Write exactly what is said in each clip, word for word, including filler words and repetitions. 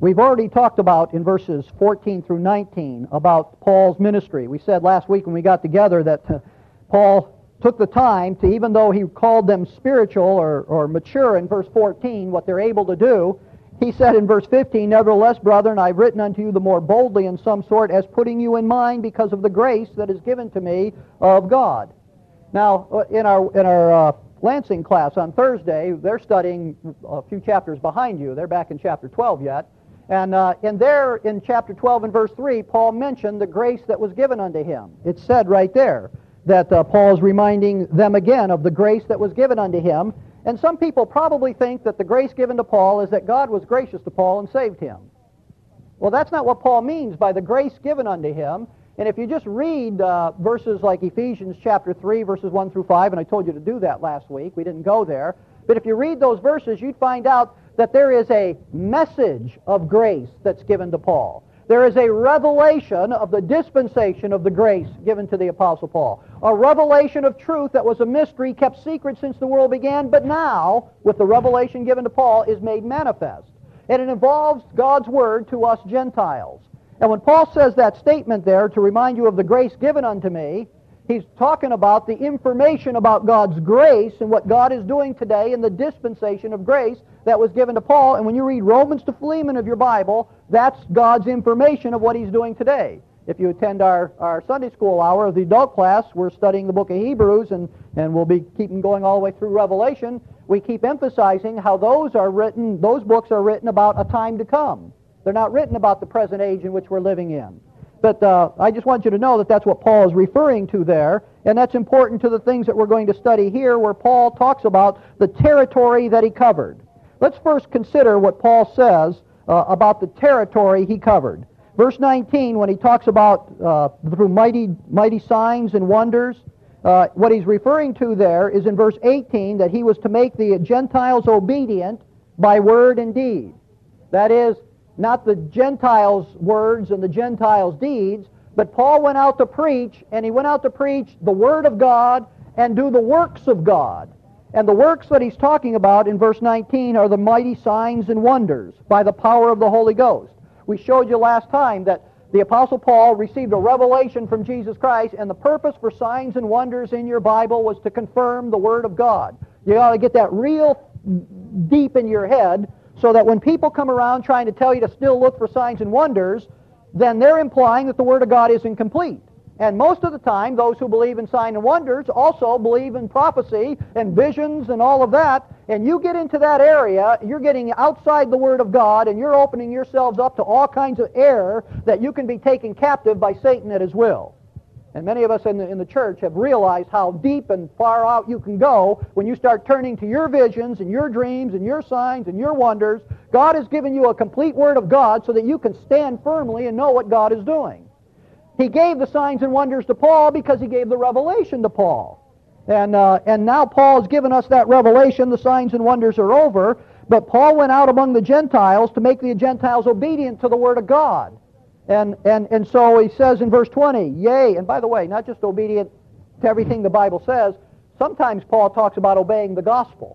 We've already talked about in verses fourteen through nineteen about Paul's ministry. We said last week when we got together that uh, Paul took the time to, even though he called them spiritual or, or mature in verse fourteen, what they're able to do, he said in verse fifteen, "Nevertheless, brethren, I've written unto you the more boldly in some sort, as putting you in mind because of the grace that is given to me of God." Now, in our in our uh, Lansing class on Thursday, they're studying a few chapters behind you. They're back in chapter twelve yet. And uh, in there, in chapter twelve and verse three, Paul mentioned the grace that was given unto him. It's said right there that uh, Paul is reminding them again of the grace that was given unto him. And some people probably think that the grace given to Paul is that God was gracious to Paul and saved him. Well, that's not what Paul means by the grace given unto him. And if you just read uh, verses like Ephesians chapter three, verses one through five, and I told you to do that last week, we didn't go there, but if you read those verses, you'd find out that there is a message of grace that's given to Paul. There is a revelation of the dispensation of the grace given to the Apostle Paul. A revelation of truth that was a mystery kept secret since the world began, but now, with the revelation given to Paul, is made manifest. And it involves God's Word to us Gentiles. And when Paul says that statement there, to remind you of the grace given unto me, he's talking about the information about God's grace and what God is doing today in the dispensation of grace that was given to Paul. And when you read Romans to Philemon of your Bible, that's God's information of what he's doing today. If you attend our, our Sunday school hour of the adult class, we're studying the book of Hebrews, and, and we'll be keeping going all the way through Revelation. We keep emphasizing how those are written, those books are written about a time to come. They're not written about the present age in which we're living in. But uh, I just want you to know that that's what Paul is referring to there, and that's important to the things that we're going to study here, where Paul talks about the territory that he covered. Let's first consider what Paul says uh, about the territory he covered. Verse nineteen, when he talks about uh, through mighty, mighty signs and wonders, uh, what he's referring to there is in verse eighteen that he was to make the Gentiles obedient by word and deed. That is, not the Gentiles' words and the Gentiles' deeds, but Paul went out to preach, and he went out to preach the Word of God and do the works of God. And the works that he's talking about in verse nineteen are the mighty signs and wonders by the power of the Holy Ghost. We showed you last time that the Apostle Paul received a revelation from Jesus Christ, and the purpose for signs and wonders in your Bible was to confirm the Word of God. You ought to get that real deep in your head, so that when people come around trying to tell you to still look for signs and wonders, then they're implying that the Word of God isn't complete. And most of the time, those who believe in signs and wonders also believe in prophecy and visions and all of that. And you get into that area, you're getting outside the Word of God, and you're opening yourselves up to all kinds of error that you can be taken captive by Satan at his will. And many of us in the, in the church have realized how deep and far out you can go when you start turning to your visions and your dreams and your signs and your wonders. God has given you a complete Word of God so that you can stand firmly and know what God is doing. He gave the signs and wonders to Paul because he gave the revelation to Paul. And, uh, and now Paul has given us that revelation. The signs and wonders are over. But Paul went out among the Gentiles to make the Gentiles obedient to the Word of God. And, and, and so he says in verse twenty, yea, and by the way, not just obedient to everything the Bible says, sometimes Paul talks about obeying the gospel.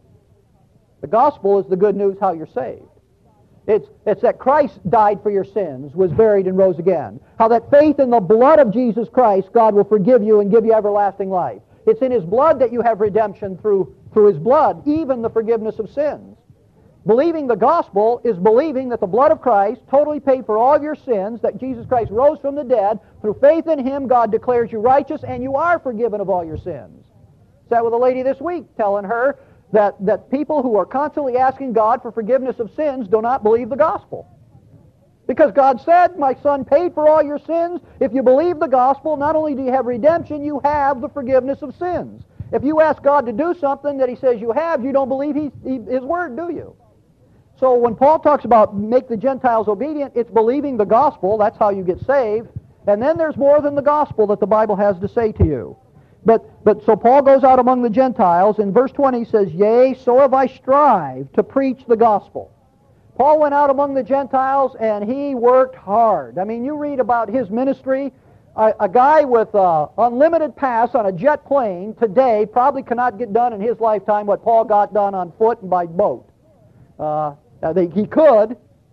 The gospel is the good news how you're saved. It's, it's that Christ died for your sins, was buried and rose again. How that faith in the blood of Jesus Christ, God will forgive you and give you everlasting life. It's in His blood that you have redemption through, through His blood, even the forgiveness of sins. Believing the gospel is believing that the blood of Christ totally paid for all of your sins, that Jesus Christ rose from the dead. Through faith in Him, God declares you righteous, and you are forgiven of all your sins. Sat with a lady this week telling her that, that people who are constantly asking God for forgiveness of sins do not believe the gospel. Because God said, my Son paid for all your sins. If you believe the gospel, not only do you have redemption, you have the forgiveness of sins. If you ask God to do something that He says you have, you don't believe he, he, His Word, do you? So when Paul talks about make the Gentiles obedient, it's believing the gospel. That's how you get saved. And then there's more than the gospel that the Bible has to say to you. But, but so Paul goes out among the Gentiles. In verse twenty he says, yea, so have I strived to preach the gospel. Paul went out among the Gentiles and he worked hard. I mean, you read about his ministry. A, a guy with uh, unlimited pass on a jet plane today probably cannot get done in his lifetime what Paul got done on foot and by boat. Uh, Uh, they, he could,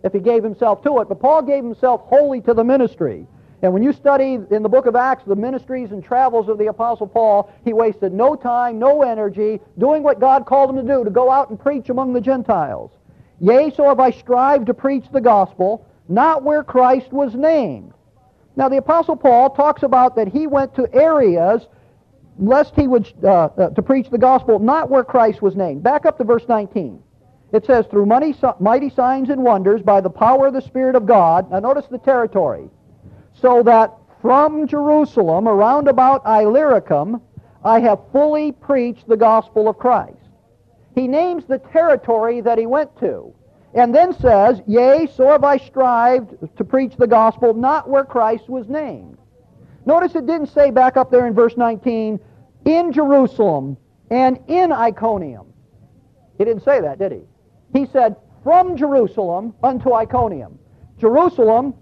if he gave himself to it. But Paul gave himself wholly to the ministry. And when you study in the book of Acts the ministries and travels of the Apostle Paul, he wasted no time, no energy, doing what God called him to do, to go out and preach among the Gentiles. Yea, so have I strived to preach the gospel, not where Christ was named. Now the Apostle Paul talks about that he went to areas lest he would uh, uh, to preach the gospel, not where Christ was named. Back up to verse nineteen. It says, through mighty, mighty signs and wonders by the power of the Spirit of God. Now notice the territory. So that from Jerusalem, around about Illyricum, I have fully preached the gospel of Christ. He names the territory that he went to, and then says, yea, so have I strived to preach the gospel, not where Christ was named. Notice it didn't say back up there in verse nineteen, in Jerusalem and in Iconium. He didn't say that, did he? He said, from Jerusalem unto Iconium. Jerusalem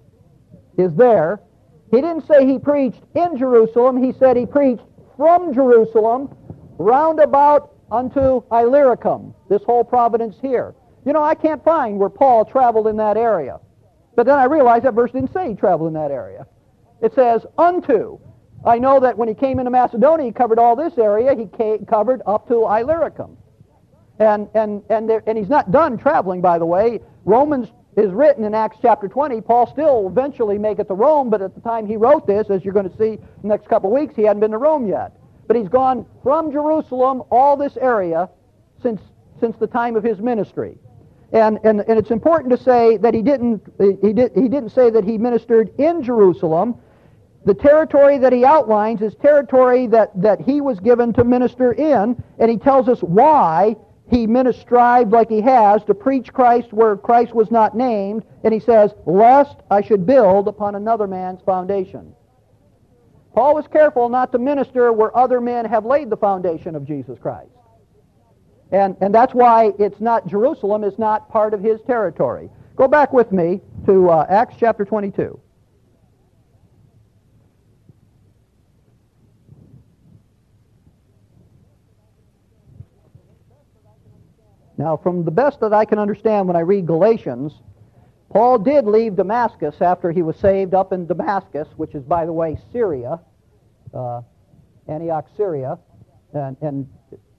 is there. He didn't say he preached in Jerusalem. He said he preached from Jerusalem round about unto Illyricum, this whole province here. You know, I can't find where Paul traveled in that area. But then I realized that verse didn't say he traveled in that area. It says unto. I know that when he came into Macedonia, he covered all this area. He came, covered up to Illyricum. And, and, and, there, and he's not done traveling, by the way. Romans is written in Acts chapter twenty. Paul still will eventually make it to Rome, but at the time he wrote this, as you're going to see in the next couple of weeks, he hadn't been to Rome yet. But he's gone from Jerusalem, all this area, since, since the time of his ministry. And, and, and it's important to say that he didn't, he, did, he didn't say that he ministered in Jerusalem. The territory that he outlines is territory that, that he was given to minister in, and he tells us why he ministered like he has to preach Christ where Christ was not named, and he says, lest I should build upon another man's foundation. Paul was careful not to minister where other men have laid the foundation of Jesus Christ. And, and that's why it's not Jerusalem, is not part of his territory. Go back with me to uh, Acts chapter twenty-two. Now, from the best that I can understand when I read Galatians, Paul did leave Damascus after he was saved up in Damascus, which is, by the way, Syria, uh, Antioch, Syria, and, and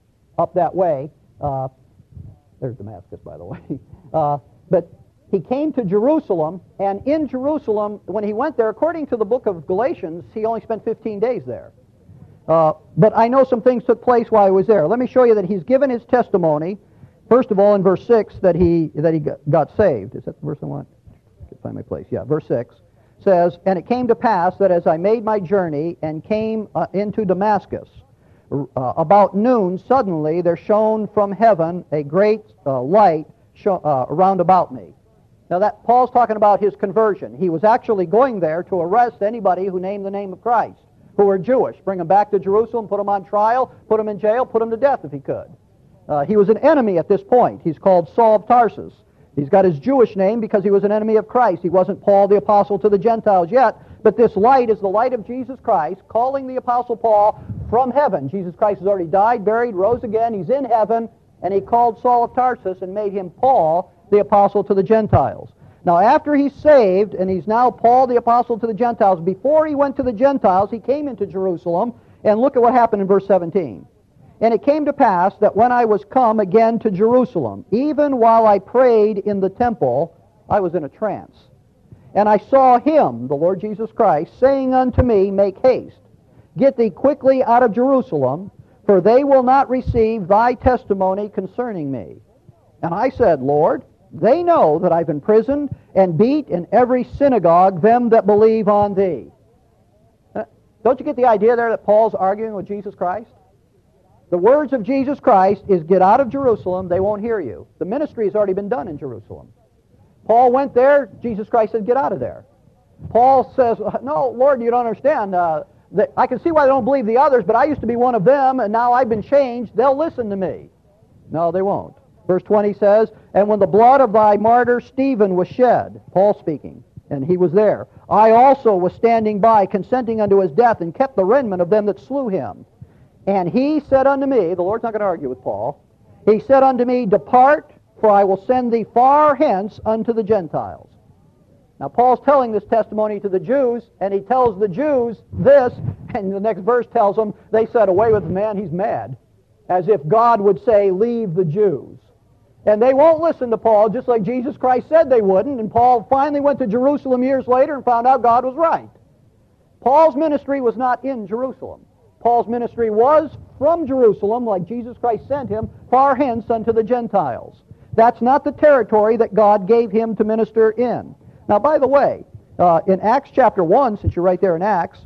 up that way. Uh, there's Damascus, by the way. Uh, but he came to Jerusalem, and in Jerusalem, when he went there, according to the book of Galatians, he only spent fifteen days there. Uh, but I know some things took place while he was there. Let me show you that he's given his testimony. First of all, in verse six, that he that he got saved. Is that the verse I want? I can find my place. Yeah, verse six says, and it came to pass that as I made my journey and came uh, into Damascus, uh, about noon, suddenly there shone from heaven a great uh, light show, uh, around about me. Now that Paul's talking about his conversion. He was actually going there to arrest anybody who named the name of Christ, who were Jewish, bring them back to Jerusalem, put them on trial, put them in jail, put them to death if he could. Uh, he was an enemy at this point. He's called Saul of Tarsus. He's got his Jewish name because he was an enemy of Christ. He wasn't Paul the Apostle to the Gentiles yet, but this light is the light of Jesus Christ, calling the Apostle Paul from heaven. Jesus Christ has already died, buried, rose again. He's in heaven, and he called Saul of Tarsus and made him Paul the Apostle to the Gentiles. Now, after he's saved, and he's now Paul the Apostle to the Gentiles, before he went to the Gentiles, he came into Jerusalem, and look at what happened in verse seventeen. And it came to pass that when I was come again to Jerusalem, even while I prayed in the temple, I was in a trance. And I saw him, the Lord Jesus Christ, saying unto me, make haste, get thee quickly out of Jerusalem, for they will not receive thy testimony concerning me. And I said, Lord, they know that I've imprisoned and beat in every synagogue them that believe on thee. Uh, don't you get the idea there that Paul's arguing with Jesus Christ? The words of Jesus Christ is, get out of Jerusalem, they won't hear you. The ministry has already been done in Jerusalem. Paul went there, Jesus Christ said, get out of there. Paul says, no, Lord, you don't understand. Uh, that I can see why they don't believe the others, but I used to be one of them, and now I've been changed. They'll listen to me. No, they won't. Verse twenty says, and when the blood of thy martyr Stephen was shed, Paul speaking, and he was there, I also was standing by, consenting unto his death, and kept the remnant of them that slew him. And he said unto me, the Lord's not going to argue with Paul, he said unto me, depart for I will send thee far hence unto the Gentiles. Now, Paul's telling this testimony to the Jews, and he tells the Jews this, and the next verse tells them, they said, away with the man, he's mad. As if God would say, leave the Jews. And they won't listen to Paul, just like Jesus Christ said they wouldn't, and Paul finally went to Jerusalem years later and found out God was right. Paul's ministry was not in Jerusalem. Paul's ministry was from Jerusalem, like Jesus Christ sent him, far hence unto the Gentiles. That's not the territory that God gave him to minister in. Now, by the way, uh, in Acts chapter one, since you're right there in Acts,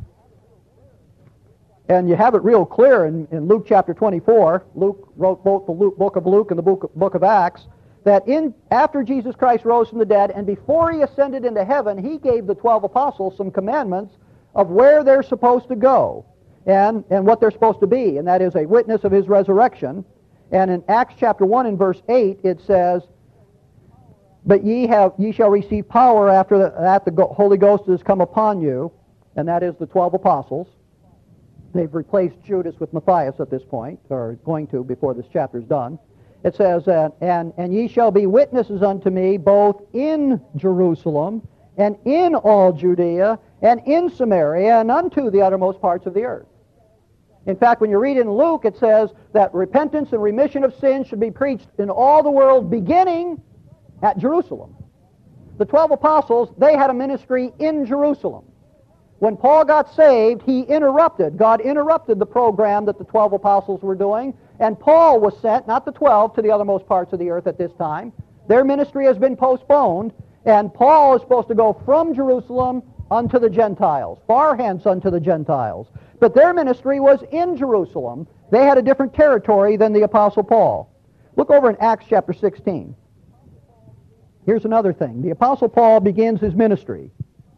and you have it real clear in, in Luke chapter twenty-four, Luke wrote both the Luke, book of Luke and the book, book of Acts, that in after Jesus Christ rose from the dead and before he ascended into heaven, he gave the twelve apostles some commandments of where they're supposed to go and, and what they're supposed to be, and that is a witness of his resurrection. And in Acts chapter one and verse eight, it says, but ye have ye shall receive power after the, that the Holy Ghost has come upon you, and that is the twelve apostles. They've replaced Judas with Matthias at this point, or going to before this chapter is done. It says, uh, and, and ye shall be witnesses unto me both in Jerusalem and in all Judea and in Samaria and unto the uttermost parts of the earth. In fact, when you read in Luke, it says that repentance and remission of sins should be preached in all the world, beginning at Jerusalem. The twelve apostles, they had a ministry in Jerusalem. When Paul got saved, he interrupted, God interrupted the program that the twelve apostles were doing, and Paul was sent, not the twelve, to the othermost parts of the earth at this time. Their ministry has been postponed, and Paul is supposed to go from Jerusalem unto the Gentiles, far hence unto the Gentiles. But their ministry was in Jerusalem. They had a different territory than the Apostle Paul. Look over in Acts chapter sixteen. Here's another thing. The Apostle Paul begins his ministry.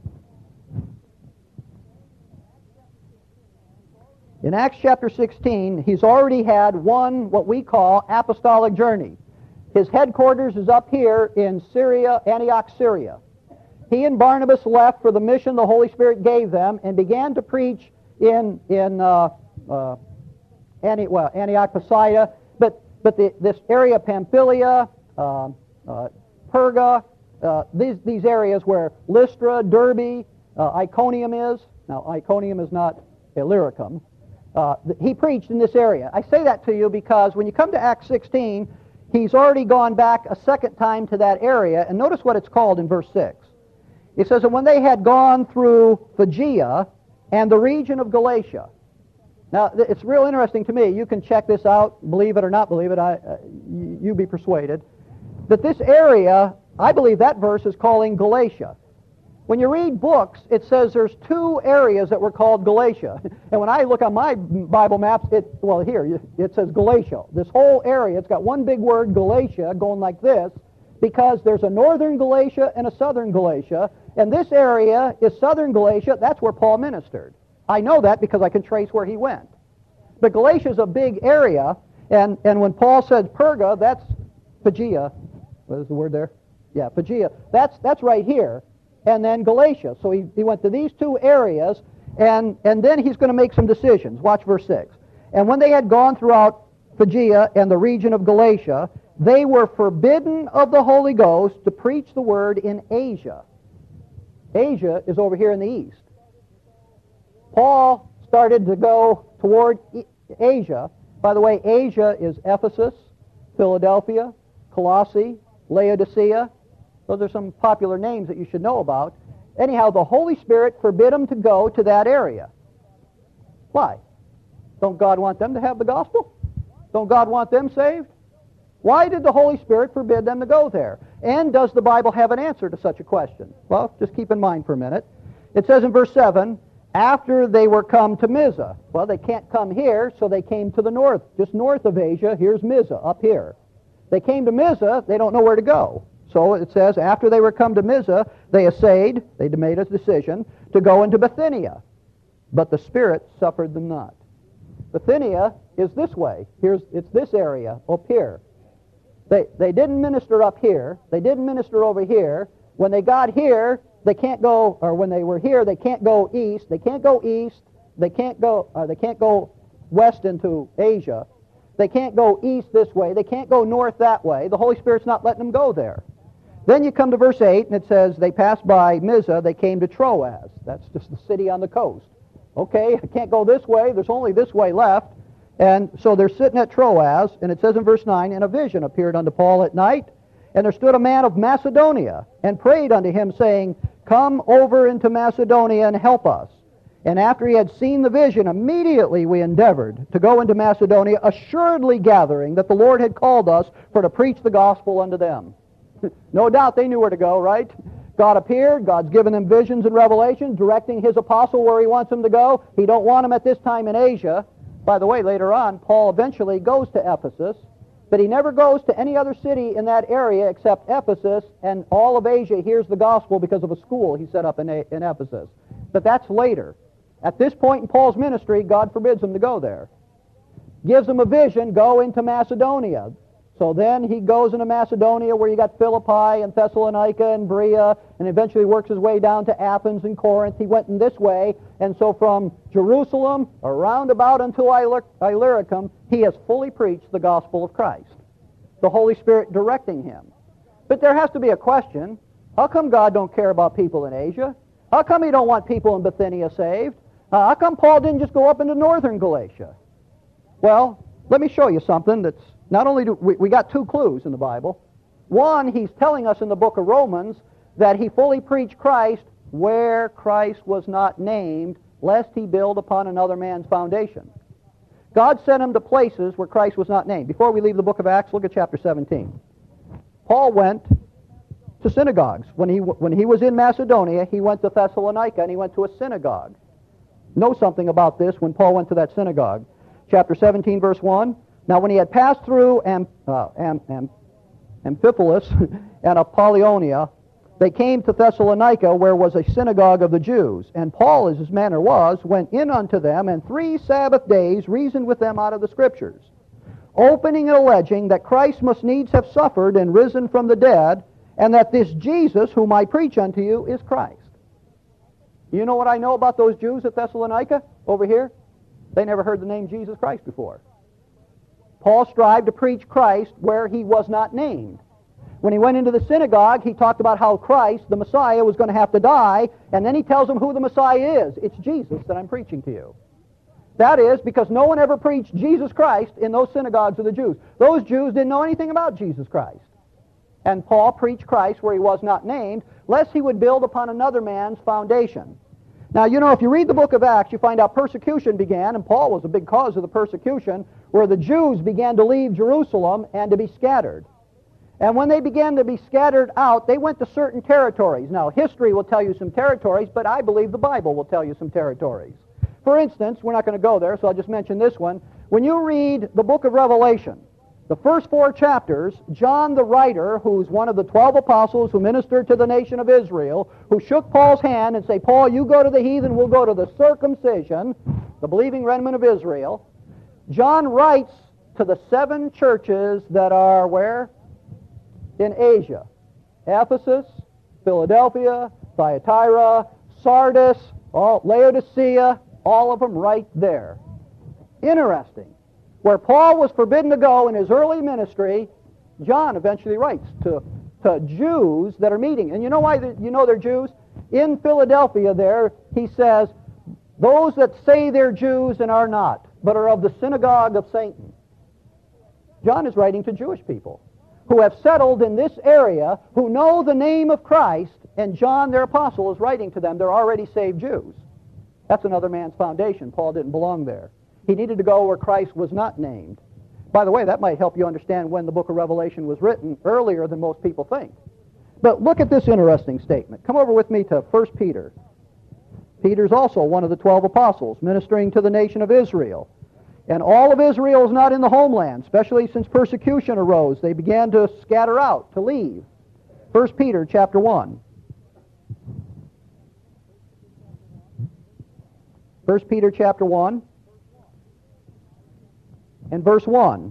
In Acts chapter sixteen, he's already had one, what we call, apostolic journey. His headquarters is up here in Syria, Antioch, Syria. He and Barnabas left for the mission the Holy Spirit gave them and began to preach in in uh, uh, Antioch, well, Antioch, Pisidia, but but the, this area, Pamphylia, uh, uh, Perga, uh, these these areas where Lystra, Derbe, uh, Iconium is. Now, Iconium is not Illyricum. Uh, he preached in this area. I say that to you because when you come to Acts sixteen, he's already gone back a second time to that area, and notice what it's called in verse six. It says, and when they had gone through Phrygia and the region of Galatia. Now, it's real interesting to me. You can check this out, believe it or not believe it, I, uh, you be persuaded, that this area, I believe that verse is calling Galatia. When you read books, it says there's two areas that were called Galatia. And when I look on my Bible maps, it, well, here, it says Galatia. This whole area, it's got one big word, Galatia, going like this, because there's a northern Galatia and a southern Galatia, and this area is southern Galatia. That's where Paul ministered. I know that because I can trace where he went. But Galatia is a big area, and, and when Paul says Perga, that's Phrygia. What is the word there? Yeah, Phrygia. That's, that's right here. And then Galatia. So he, he went to these two areas, and, and then he's going to make some decisions. Watch verse six. And when they had gone throughout Phrygia and the region of Galatia, they were forbidden of the Holy Ghost to preach the word in Asia. Asia is over here in the east. Paul started to go toward Asia. By the way, Asia is Ephesus, Philadelphia, Colossae, Laodicea. Those are some popular names that you should know about. Anyhow, the Holy Spirit forbid them to go to that area. Why? Don't God want them to have the gospel? Don't God want them saved? Why did the Holy Spirit forbid them to go there? And does the Bible have an answer to such a question? Well, just keep in mind for a minute. It says in verse seven, after they were come to Mysia. Well, they can't come here, so they came to the north. Just north of Asia, here's Mysia, up here. They came to Mysia, they don't know where to go. So it says, after they were come to Mysia, they essayed, they made a decision, to go into Bithynia. But the Spirit suffered them not. Bithynia is this way. Here's, it's this area, up here. They, they didn't minister up here. They didn't minister over here. When they got here, they can't go, or when they were here, they can't go east. They can't go east. They can't go, uh, they can't go west into Asia. They can't go east this way. They can't go north that way. The Holy Spirit's not letting them go there. Then you come to verse eight, and it says, they passed by Mysia, they came to Troas. That's just the city on the coast. Okay, I can't go this way. There's only this way left. And so they're sitting at Troas, and it says in verse nine, and a vision appeared unto Paul at night, and there stood a man of Macedonia, and prayed unto him, saying, come over into Macedonia and help us. And after he had seen the vision, immediately we endeavored to go into Macedonia, assuredly gathering that the Lord had called us for to preach the gospel unto them. No doubt they knew where to go, right? God appeared. God's given them visions and revelations, directing his apostle where he wants them to go. He don't want them at this time in Asia. By the way, later on, Paul eventually goes to Ephesus, but he never goes to any other city in that area except Ephesus, and all of Asia hears the gospel because of a school he set up in, in Ephesus. But that's later. At this point in Paul's ministry, God forbids him to go there. Gives him a vision, go into Macedonia. So then he goes into Macedonia where you got Philippi and Thessalonica and Berea, and eventually works his way down to Athens and Corinth. He went in this way, and so from Jerusalem around about until Illyricum, he has fully preached the gospel of Christ. The Holy Spirit directing him. But there has to be a question. How come God don't care about people in Asia? How come he don't want people in Bithynia saved? Uh, how come Paul didn't just go up into northern Galatia? Well, let me show you something that's not only do we, we got two clues in the Bible. One, he's telling us in the book of Romans that he fully preached Christ where Christ was not named, lest he build upon another man's foundation. God sent him to places where Christ was not named. Before we leave the book of Acts, look at chapter seventeen. Paul went to synagogues. When he, when he was in Macedonia, he went to Thessalonica and he went to a synagogue. Know something about this when Paul went to that synagogue. Chapter seventeen, verse one. Now when he had passed through Am, uh, Am, Am, Amphipolis and Apollonia, they came to Thessalonica, where was a synagogue of the Jews. And Paul, as his manner was, went in unto them, and three Sabbath days reasoned with them out of the Scriptures, opening and alleging that Christ must needs have suffered and risen from the dead, and that this Jesus, whom I preach unto you, is Christ. You know what I know about those Jews at Thessalonica over here? They never heard the name Jesus Christ before. Paul strived to preach Christ where he was not named. When he went into the synagogue, he talked about how Christ, the Messiah, was going to have to die, and then he tells them who the Messiah is. It's Jesus that I'm preaching to you. That is because no one ever preached Jesus Christ in those synagogues of the Jews. Those Jews didn't know anything about Jesus Christ. And Paul preached Christ where he was not named, lest he would build upon another man's foundation. Now, you know, if you read the book of Acts, you find out persecution began, and Paul was a big cause of the persecution, where the Jews began to leave Jerusalem and to be scattered. And when they began to be scattered out, they went to certain territories. Now, history will tell you some territories, but I believe the Bible will tell you some territories. For instance, we're not going to go there, so I'll just mention this one. When you read the book of Revelation, the first four chapters, John the writer, who's one of the twelve apostles who ministered to the nation of Israel, who shook Paul's hand and said, Paul, you go to the heathen, we'll go to the circumcision, the believing remnant of Israel. John writes to the seven churches that are where? In Asia. Ephesus, Philadelphia, Thyatira, Sardis, all, Laodicea, all of them right there. Interesting. Where Paul was forbidden to go in his early ministry, John eventually writes to, to Jews that are meeting. And you know why the, you know they're Jews? In Philadelphia there, he says, those that say they're Jews and are not, but are of the synagogue of Satan. John is writing to Jewish people who have settled in this area, who know the name of Christ, and John, their apostle, is writing to them. They're already saved Jews. That's another man's foundation. Paul didn't belong there. He needed to go where Christ was not named. By the way, that might help you understand when the book of Revelation was written, earlier than most people think. But look at this interesting statement. Come over with me to First Peter. Peter's also one of the twelve apostles, ministering to the nation of Israel. And all of Israel is not in the homeland, especially since persecution arose. They began to scatter out, to leave. First Peter chapter one. First Peter chapter one. In verse one,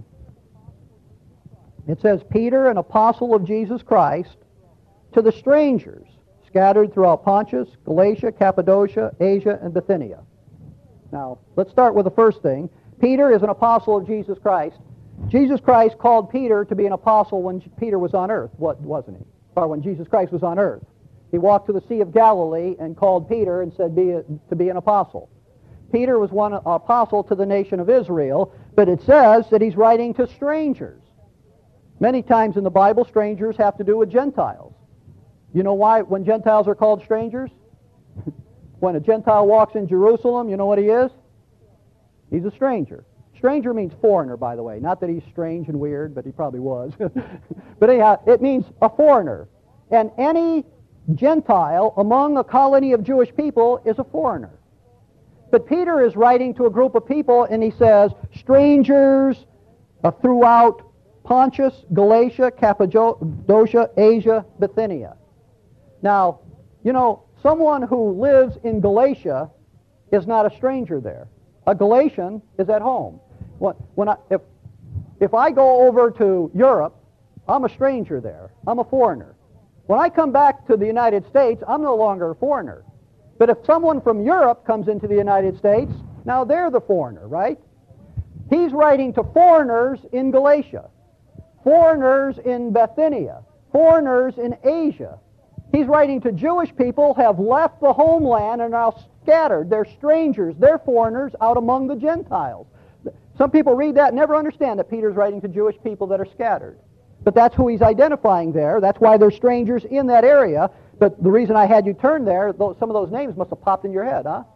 it says, Peter, an apostle of Jesus Christ, to the strangers scattered throughout Pontus, Galatia, Cappadocia, Asia, and Bithynia. Now, let's start with the first thing. Peter is an apostle of Jesus Christ. Jesus Christ called Peter to be an apostle when Peter was on earth, what wasn't he? Or when Jesus Christ was on earth. He walked to the Sea of Galilee and called Peter and said be a, to be an apostle. Peter was one apostle to the nation of Israel, but it says that he's writing to strangers. Many times in the Bible, strangers have to do with Gentiles. You know why when Gentiles are called strangers? When a Gentile walks in Jerusalem, you know what he is? He's a stranger. Stranger means foreigner, by the way. Not that he's strange and weird, but he probably was. But anyhow, it means a foreigner. And any Gentile among a colony of Jewish people is a foreigner. But Peter is writing to a group of people, and he says, strangers uh, throughout Pontus, Galatia, Cappadocia, Asia, Bithynia. Now, you know, someone who lives in Galatia is not a stranger there. A Galatian is at home. When, when I, if, if I go over to Europe, I'm a stranger there. I'm a foreigner. When I come back to the United States, I'm no longer a foreigner. But if someone from Europe comes into the United States, now they're the foreigner, right? He's writing to foreigners in Galatia, foreigners in Bithynia, foreigners in Asia. He's writing to Jewish people who have left the homeland and are now scattered. They're strangers. They're foreigners out among the Gentiles. Some people read that and never understand that Peter's writing to Jewish people that are scattered. But that's who he's identifying there. That's why they're strangers in that area. But the reason I had you turn there, some of those names must have popped in your head, huh?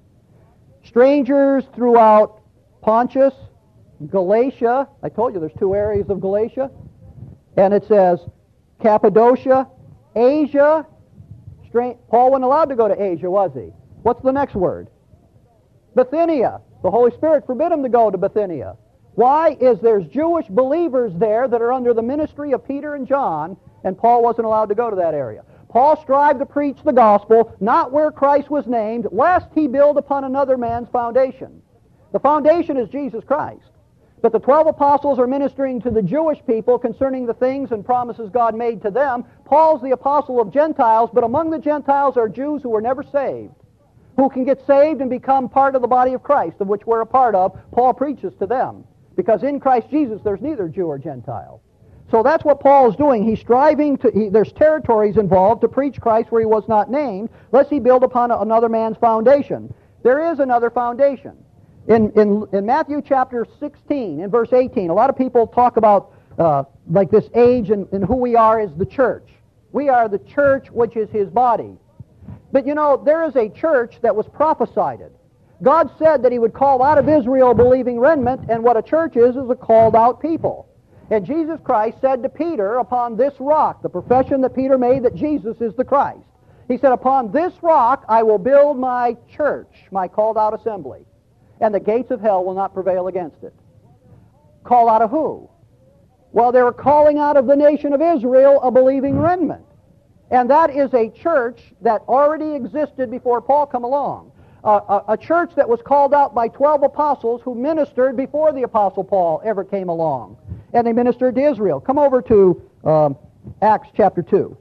Strangers throughout Pontus, Galatia. I told you there's two areas of Galatia. And it says Cappadocia, Asia. Stra- Paul wasn't allowed to go to Asia, was he? What's the next word? Bithynia. The Holy Spirit forbid him to go to Bithynia. Why? Is there's Jewish believers there that are under the ministry of Peter and John, and Paul wasn't allowed to go to that area. Paul strived to preach the gospel, not where Christ was named, lest he build upon another man's foundation. The foundation is Jesus Christ. But the twelve apostles are ministering to the Jewish people concerning the things and promises God made to them. Paul's the apostle of Gentiles, but among the Gentiles are Jews who were never saved, who can get saved and become part of the body of Christ, of which we're a part of. Paul preaches to them, because in Christ Jesus there's neither Jew or Gentile. So that's what Paul is doing. He's striving to, he, there's territories involved to preach Christ where he was not named, lest he build upon a, another man's foundation. There is another foundation. In, in, in Matthew chapter sixteen, in verse eighteen, a lot of people talk about uh, like this age and, and who we are as the church. We are the church, which is his body. But you know, there is a church that was prophesied. God said that he would call out of Israel a believing remnant, and what a church is is a called out people. And Jesus Christ said to Peter, upon this rock, the profession that Peter made that Jesus is the Christ, he said, upon this rock I will build my church, my called out assembly, and the gates of hell will not prevail against it. Call out of who? Well, they were calling out of the nation of Israel a believing remnant. And that is a church that already existed before Paul come along. Uh, a, a church that was called out by twelve apostles who ministered before the apostle Paul ever came along. And they ministered to Israel. Come over to um, Acts chapter two.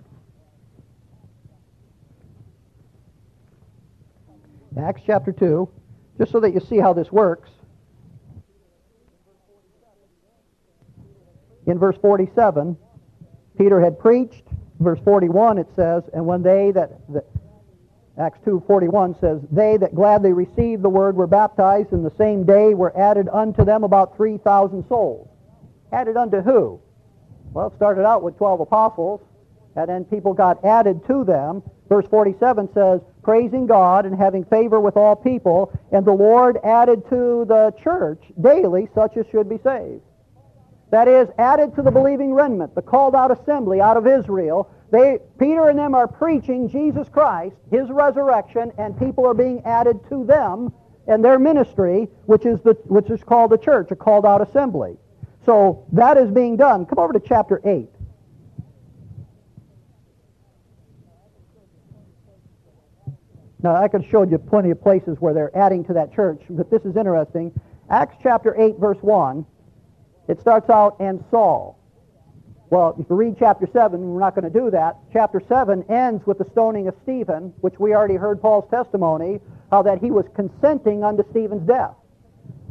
Acts chapter two, just so that you see how this works. In verse forty-seven, Peter had preached. Verse forty-one it says, and when they that, that Acts two forty-one says, they that gladly received the word were baptized, and the same day were added unto them about three thousand souls. Added unto who? Well, it started out with twelve apostles, and then people got added to them. Verse forty-seven says, praising God and having favor with all people, and the Lord added to the church daily such as should be saved. That is, added to the believing remnant, the called out assembly out of Israel. They, Peter and them are preaching Jesus Christ, his resurrection, and people are being added to them and their ministry, which is the which is called the church, a called out assembly. So that is being done. Come over to chapter eight. Now, I could have showed you plenty of places where they're adding to that church, but this is interesting. Acts chapter eight, verse one. It starts out, and Saul. Well, if you read chapter seven, we're not going to do that. Chapter seven ends with the stoning of Stephen, which we already heard Paul's testimony, how that he was consenting unto Stephen's death.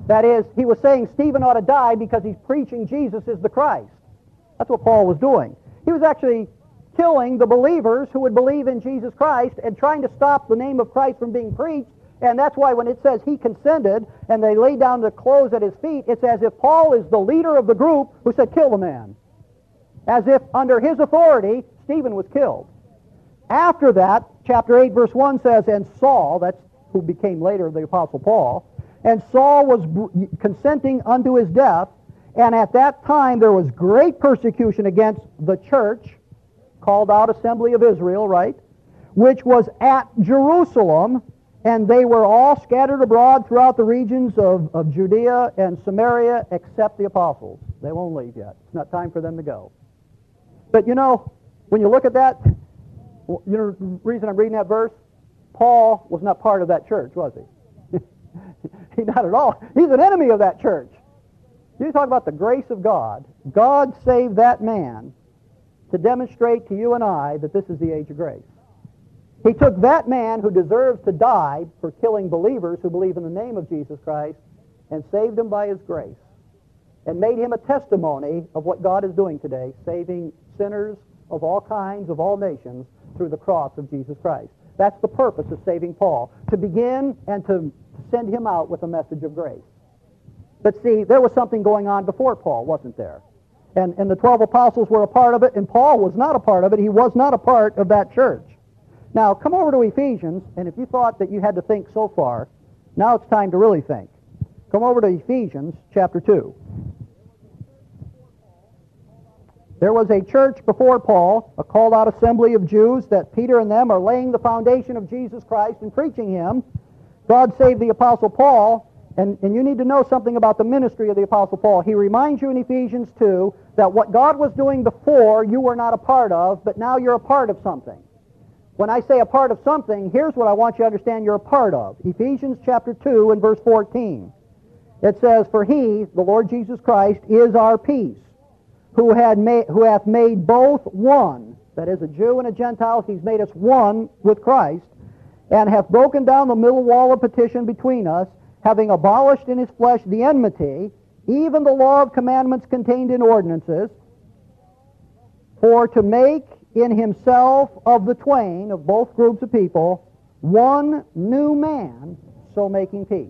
That is, he was saying Stephen ought to die because he's preaching Jesus is the Christ. That's what Paul was doing. He was actually killing the believers who would believe in Jesus Christ and trying to stop the name of Christ from being preached. And that's why when it says he consented and they laid down their clothes at his feet, it's as if Paul is the leader of the group who said, kill the man. As if under his authority, Stephen was killed. After that, chapter eight, verse one says, and Saul, that's who became later the Apostle Paul, and Saul was b- consenting unto his death, and at that time there was great persecution against the church, called out Assembly of Israel, right, which was at Jerusalem, and they were all scattered abroad throughout the regions of, of Judea and Samaria, except the apostles. They won't leave yet. It's not time for them to go. But you know, when you look at that, you know the reason I'm reading that verse? Paul was not part of that church, was he? he not at all. He's an enemy of that church. You talk about the grace of God. God saved that man to demonstrate to you and I that this is the age of grace. He took that man who deserves to die for killing believers who believe in the name of Jesus Christ and saved him by his grace and made him a testimony of what God is doing today, saving sinners of all kinds, of all nations, through the cross of Jesus Christ. That's the purpose of saving Paul, to begin and to send him out with a message of grace. But see, there was something going on before Paul, wasn't there? And, and the twelve apostles were a part of it, and Paul was not a part of it. He was not a part of that church. Now, come over to Ephesians, and if you thought that you had to think so far, now it's time to really think. Come over to Ephesians chapter two. There was a church before Paul, a called-out assembly of Jews, that Peter and them are laying the foundation of Jesus Christ and preaching him. God saved the Apostle Paul, and, and you need to know something about the ministry of the Apostle Paul. He reminds you in Ephesians two that what God was doing before you were not a part of, but now you're a part of something. When I say a part of something, here's what I want you to understand you're a part of. Ephesians chapter two and verse fourteen. It says, for he, the Lord Jesus Christ, is our peace, who had made, who hath made both one, that is, a Jew and a Gentile. He's made us one with Christ, and hath broken down the middle wall of petition between us, having abolished in his flesh the enmity, even the law of commandments contained in ordinances, for to make in himself of the twain, of both groups of people, one new man, so making peace.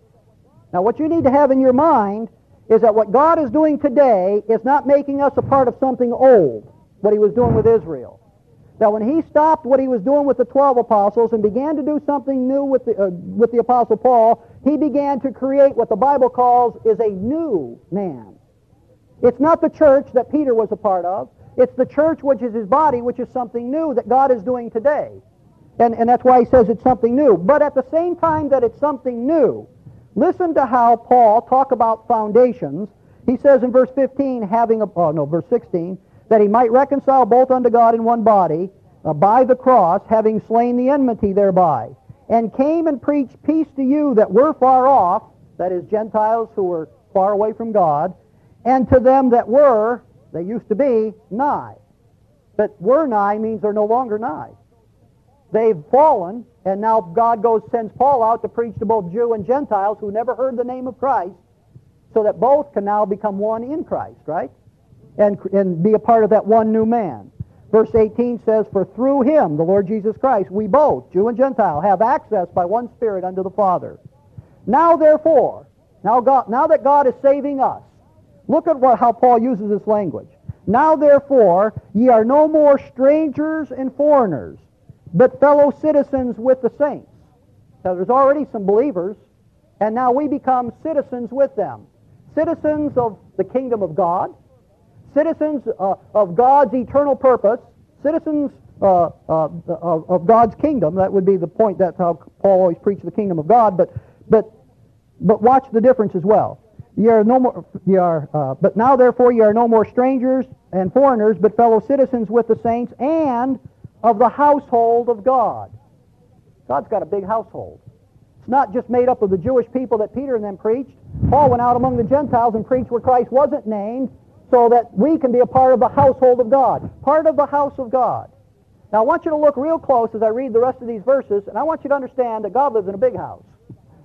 Now what you need to have in your mind is that what God is doing today is not making us a part of something old, what he was doing with Israel. That when he stopped what he was doing with the twelve apostles and began to do something new with the, uh, with the Apostle Paul, he began to create what the Bible calls is a new man. It's not the church that Peter was a part of. It's the church, which is his body, which is something new that God is doing today. And, and that's why he says it's something new. But at the same time that it's something new, listen to how Paul talk about foundations. He says in verse fifteen, having a, oh no, verse sixteen, that he might reconcile both unto God in one body, uh, by the cross, having slain the enmity thereby, and came and preached peace to you that were far off, that is, Gentiles who were far away from God, and to them that were, they used to be, nigh. But were nigh means they're no longer nigh. They've fallen, and now God goes sends Paul out to preach to both Jew and Gentiles who never heard the name of Christ, so that both can now become one in Christ, right? And, and be a part of that one new man. Verse eighteen says, for through him, the Lord Jesus Christ, we both, Jew and Gentile, have access by one Spirit unto the Father. Now therefore, now, God, now that God is saving us, look at what, how Paul uses this language. Now therefore, ye are no more strangers and foreigners, but fellow citizens with the saints. So there's already some believers, and now we become citizens with them. Citizens of the kingdom of God, citizens uh, of God's eternal purpose, citizens uh, uh, of, of God's kingdom. That would be the point. That's how Paul always preached the kingdom of God. But but but watch the difference as well. Ye are no more. Ye are. Uh, but now, therefore, ye are no more strangers and foreigners, but fellow citizens with the saints, and of the household of God. God's got a big household. It's not just made up of the Jewish people that Peter and them preached. Paul went out among the Gentiles and preached where Christ wasn't named, so that we can be a part of the household of God, part of the house of God. Now, I want you to look real close as I read the rest of these verses, and I want you to understand that God lives in a big house.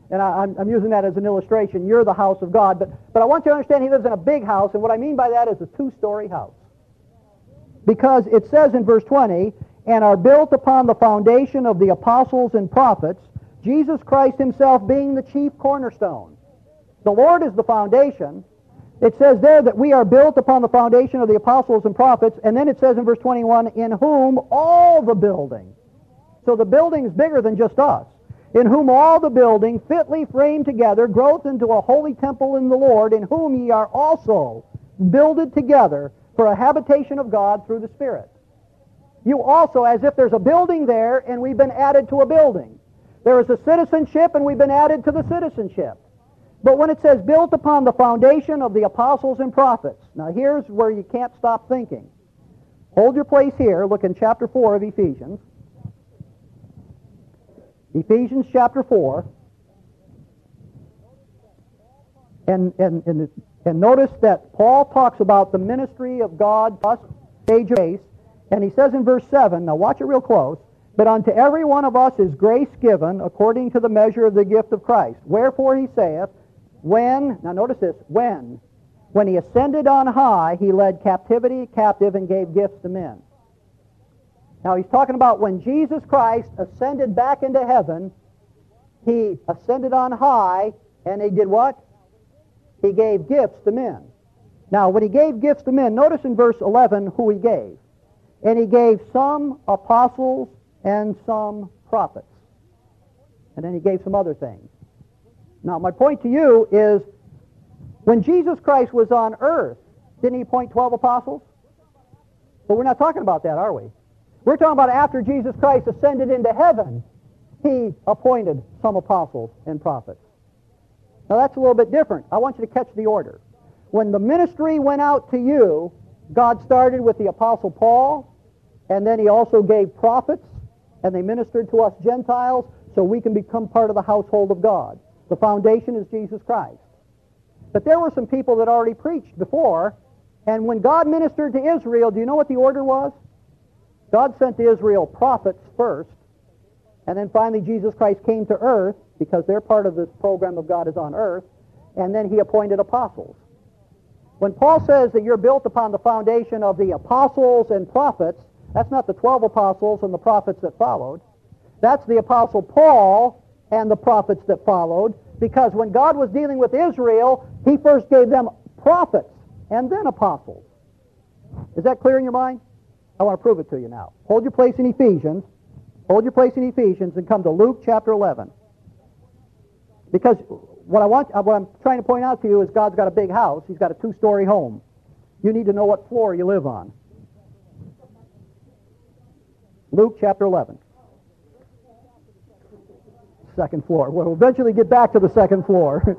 And I, I'm, I'm using that as an illustration. You're the house of God. But, but I want you to understand he lives in a big house, and what I mean by that is a two-story house. Because it says in verse twenty, and are built upon the foundation of the apostles and prophets, Jesus Christ himself being the chief cornerstone. The Lord is the foundation. It says there that we are built upon the foundation of the apostles and prophets, and then it says in verse twenty-one, in whom all the building. So the building is bigger than just us. In whom all the building, fitly framed together, groweth into a holy temple in the Lord, in whom ye are also builded together for a habitation of God through the Spirit. You also, as if there's a building there, and we've been added to a building. There is a citizenship, and we've been added to the citizenship. But when it says built upon the foundation of the apostles and prophets, now here's where you can't stop thinking. Hold your place here. Look in chapter four of Ephesians. Ephesians chapter four. And, and, and, and notice that Paul talks about the ministry of God, us, age of grace. And he says in verse seven, now watch it real close, but unto every one of us is grace given according to the measure of the gift of Christ. Wherefore he saith, when, now notice this, when, when he ascended on high, he led captivity captive and gave gifts to men. Now he's talking about when Jesus Christ ascended back into heaven, he ascended on high, and he did what? He gave gifts to men. Now when he gave gifts to men, notice in verse eleven who he gave. And he gave some apostles and some prophets. And then he gave some other things. Now, my point to you is, when Jesus Christ was on earth, didn't he appoint twelve apostles? But we're not talking about that, are we? We're talking about after Jesus Christ ascended into heaven, he appointed some apostles and prophets. Now, that's a little bit different. I want you to catch the order. When the ministry went out to you, God started with the Apostle Paul, and then he also gave prophets, and they ministered to us Gentiles so we can become part of the household of God. The foundation is Jesus Christ. But there were some people that already preached before, and when God ministered to Israel, do you know what the order was? God sent to Israel prophets first, and then finally Jesus Christ came to earth, because they're part of this program of God is on earth, and then he appointed apostles. When Paul says that you're built upon the foundation of the apostles and prophets, that's not the twelve apostles and the prophets that followed. That's the apostle Paul and the prophets that followed, because when God was dealing with Israel, he first gave them prophets and then apostles. Is that clear in your mind? I want to prove it to you now. Hold your place in Ephesians. Hold your place in Ephesians and come to Luke chapter eleven. Because what I want, what I'm trying to point out to you is God's got a big house. He's got a two-story home. You need to know what floor you live on. Luke chapter eleven. Second floor. We'll eventually get back to the second floor.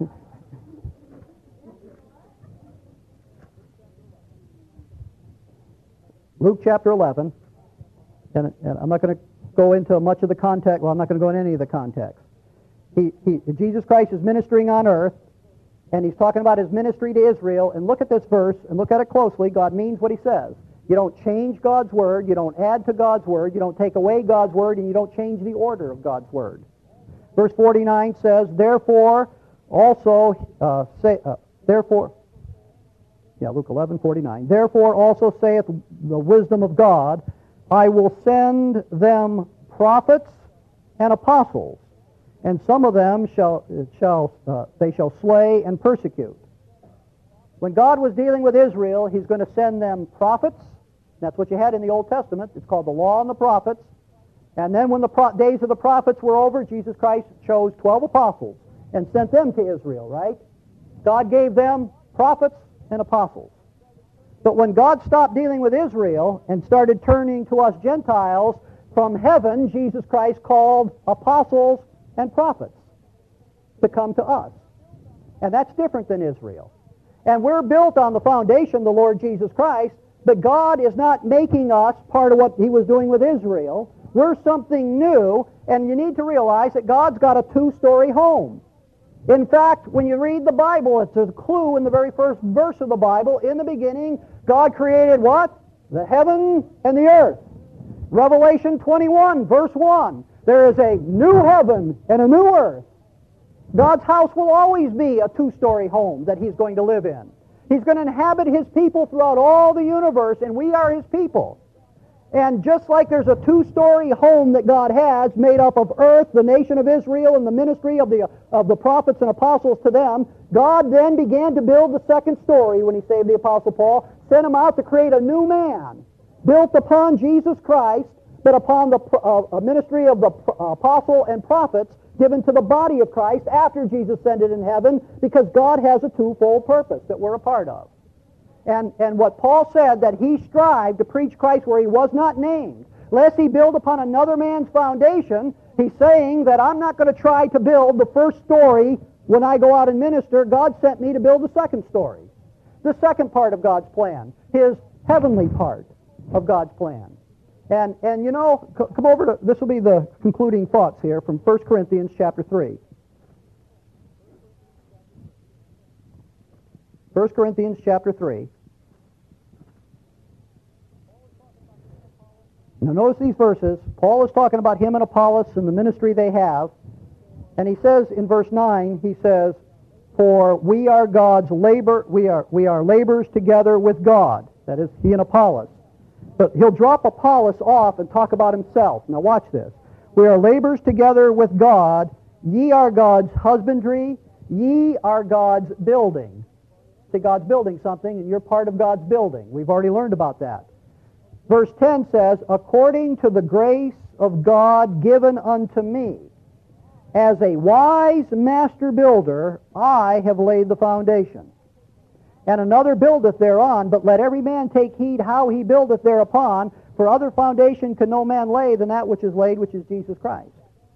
Luke chapter eleven. And, and I'm not going to go into much of the context. Well, I'm not going to go into any of the context. He, he, Jesus Christ is ministering on earth, and he's talking about his ministry to Israel. And look at this verse, and look at it closely. God means what he says. You don't change God's word. You don't add to God's word. You don't take away God's word, and you don't change the order of God's word. Verse forty-nine says, therefore also, uh, say, uh, therefore, yeah, Luke eleven, forty-nine. Therefore also saith the wisdom of God, I will send them prophets and apostles, and some of them shall, shall uh, they shall slay and persecute. When God was dealing with Israel, he's going to send them prophets. That's what you had in the Old Testament. It's called the Law and the Prophets. And then when the pro- days of the prophets were over, Jesus Christ chose twelve apostles and sent them to Israel, right? God gave them prophets and apostles. But when God stopped dealing with Israel and started turning to us Gentiles, from heaven, Jesus Christ called apostles and prophets to come to us. And that's different than Israel. And we're built on the foundation, the Lord Jesus Christ, but God is not making us part of what he was doing with Israel. We're something new, and you need to realize that God's got a two-story home. In fact, when you read the Bible, it's a clue in the very first verse of the Bible. In the beginning, God created what? The heaven and the earth. Revelation twenty-one, verse one. There is a new heaven and a new earth. God's house will always be a two-story home that He's going to live in. He's going to inhabit His people throughout all the universe, and we are His people. And just like there's a two-story home that God has made up of earth, the nation of Israel, and the ministry of the, of the prophets and apostles to them, God then began to build the second story when He saved the Apostle Paul, sent him out to create a new man, built upon Jesus Christ, but upon the uh, ministry of the uh, apostle and prophets given to the body of Christ after Jesus ascended in heaven, because God has a twofold purpose that we're a part of. And, and what Paul said, that he strived to preach Christ where he was not named, lest he build upon another man's foundation, he's saying that I'm not going to try to build the first story when I go out and minister. God sent me to build the second story, the second part of God's plan, His heavenly part of God's plan. And, and you know, c- come over to, this will be the concluding thoughts here from First Corinthians chapter three. First Corinthians chapter three. Now notice these verses. Paul is talking about him and Apollos and the ministry they have. And he says in verse nine, he says, for we are God's labor, we are, we are laborers together with God. That is, he and Apollos. But he'll drop Apollos off and talk about himself. Now watch this. We are laborers together with God. Ye are God's husbandry. Ye are God's building. See, God's building something, and you're part of God's building. We've already learned about that. Verse ten says, according to the grace of God given unto me, as a wise master builder, I have laid the foundation. And another buildeth thereon, but let every man take heed how he buildeth thereupon, for other foundation can no man lay than that which is laid, which is Jesus Christ.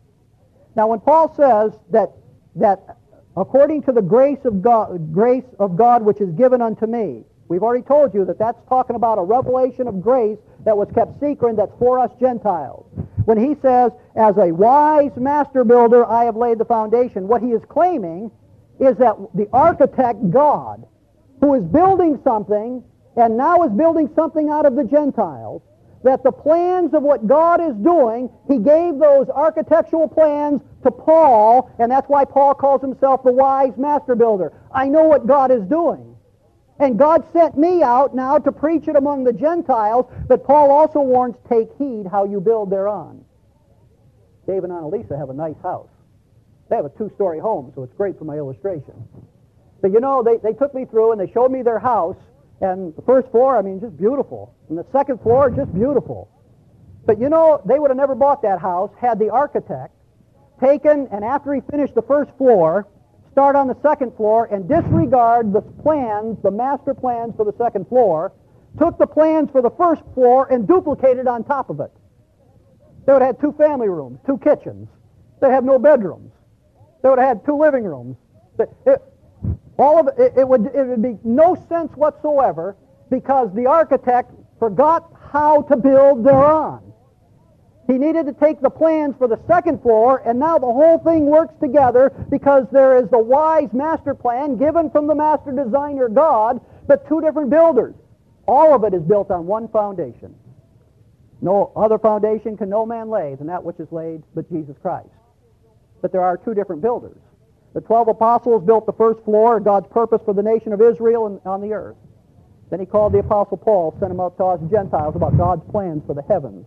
Now when Paul says that, that according to the grace of God, grace of God which is given unto me, we've already told you that that's talking about a revelation of grace that was kept secret, and that's for us Gentiles. When he says, as a wise master builder, I have laid the foundation, what he is claiming is that the architect, God, who is building something, and now is building something out of the Gentiles, that the plans of what God is doing, he gave those architectural plans to Paul, and that's why Paul calls himself the wise master builder. I know what God is doing. And God sent me out now to preach it among the Gentiles, but Paul also warns, take heed how you build thereon. Dave and Annalisa have a nice house. They have a two-story home, so it's great for my illustration. But you know, they, they took me through and they showed me their house, and the first floor, I mean, just beautiful. And the second floor, just beautiful. But you know, they would have never bought that house had the architect taken, and after he finished the first floor, start on the second floor and disregard the plans, the master plans for the second floor, took the plans for the first floor and duplicated on top of it. They would have had two family rooms, two kitchens. They'd have no bedrooms. They would have had two living rooms. It, it, all of it, it would it would be no sense whatsoever, because the architect forgot how to build thereon. He needed to take the plans for the second floor, and now the whole thing works together because there is the wise master plan given from the master designer God, but two different builders. All of it is built on one foundation. No other foundation can no man lay than that which is laid but Jesus Christ. But there are two different builders. The twelve apostles built the first floor, God's purpose for the nation of Israel and on the earth. Then he called the apostle Paul, sent him out to us Gentiles about God's plans for the heavens.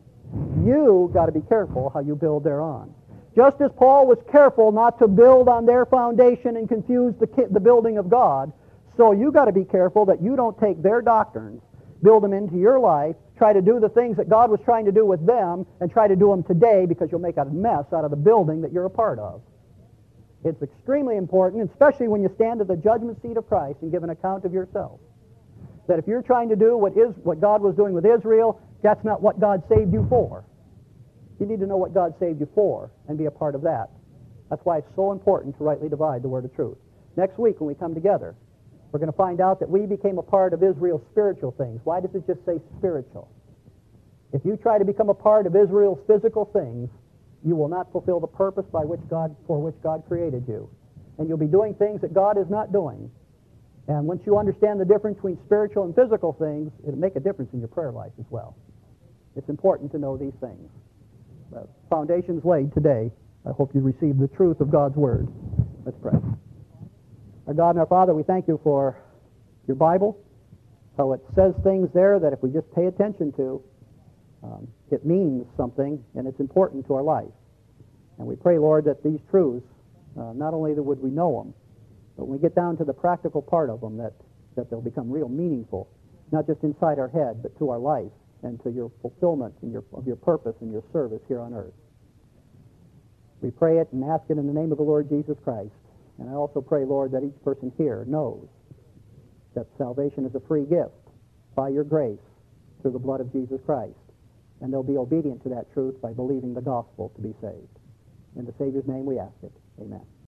You got to be careful how you build thereon. Just as Paul was careful not to build on their foundation and confuse the, ki- the building of God, so you got to be careful that you don't take their doctrines, build them into your life, try to do the things that God was trying to do with them, and try to do them today, because you'll make a mess out of the building that you're a part of. It's extremely important, especially when you stand at the judgment seat of Christ and give an account of yourself, that if you're trying to do what is what God was doing with Israel, that's not what God saved you for. You need to know what God saved you for and be a part of that. That's why it's so important to rightly divide the word of truth. Next week when we come together, we're going to find out that we became a part of Israel's spiritual things. Why does it just say spiritual? If you try to become a part of Israel's physical things, you will not fulfill the purpose by which God, for which God created you. And you'll be doing things that God is not doing. And once you understand the difference between spiritual and physical things, it'll make a difference in your prayer life as well. It's important to know these things. The foundation's laid today. I hope you receive the truth of God's Word. Let's pray. Our God and our Father, we thank you for your Bible, how it says things there that if we just pay attention to, um, it means something and it's important to our life. And we pray, Lord, that these truths, uh, not only that would we know them, but when we get down to the practical part of them, that, that they'll become real meaningful, not just inside our head, but to our life and to your fulfillment and your, of your purpose and your service here on earth. We pray it and ask it in the name of the Lord Jesus Christ. And I also pray, Lord, that each person here knows that salvation is a free gift by your grace through the blood of Jesus Christ. And they'll be obedient to that truth by believing the gospel to be saved. In the Savior's name we ask it. Amen.